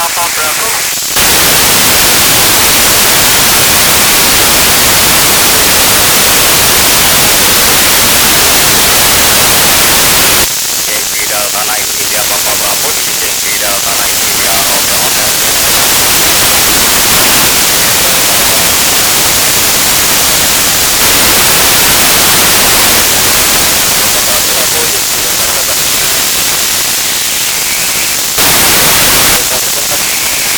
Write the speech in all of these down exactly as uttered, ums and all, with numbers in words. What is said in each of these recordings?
Bravo. Yankee Delta ninety, dia Papa Bravo, ini Yankee Delta ninety, ya oke oke oke. Papa Bravo, Yankee Delta seven. Delta seven.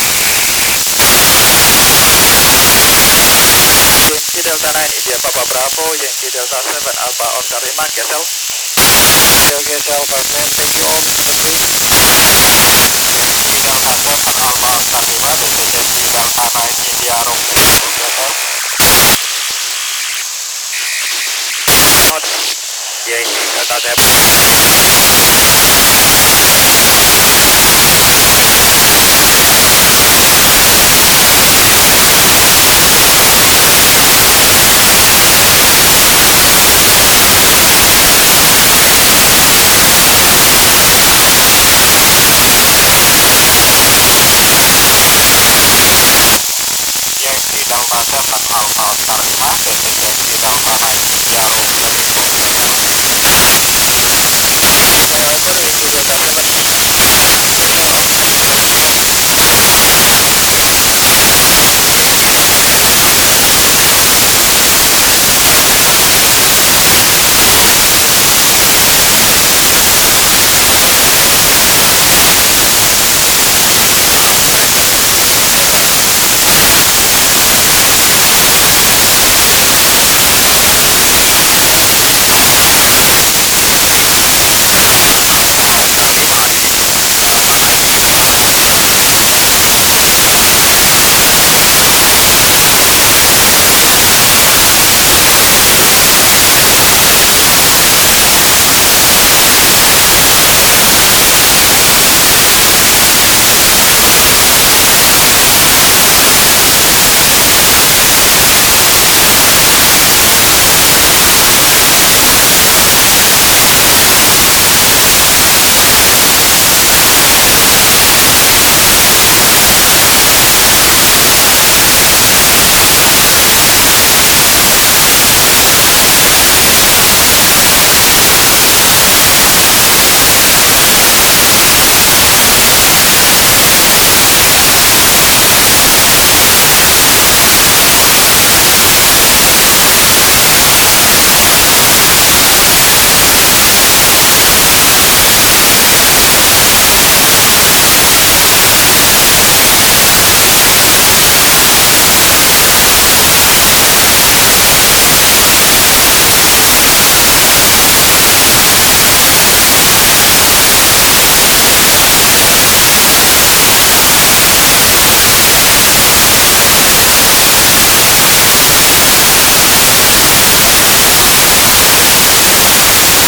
Yankee Delta nine, India Papa Bravo, Yankee Delta seven, Alpha Oscar lima, Gesel. Oke, Delta seven, thank you all, Yankee Delta seven, Alpha Oscar lima, this is Yankee Delta nine, India Romeo, Gesel. Yankee Delta seven. Yankee Delta seven, Alpha Oscar lima, this is Yankee Delta nine, India Romeo, Gesel. Uh, sorry, Yankee Delta seven.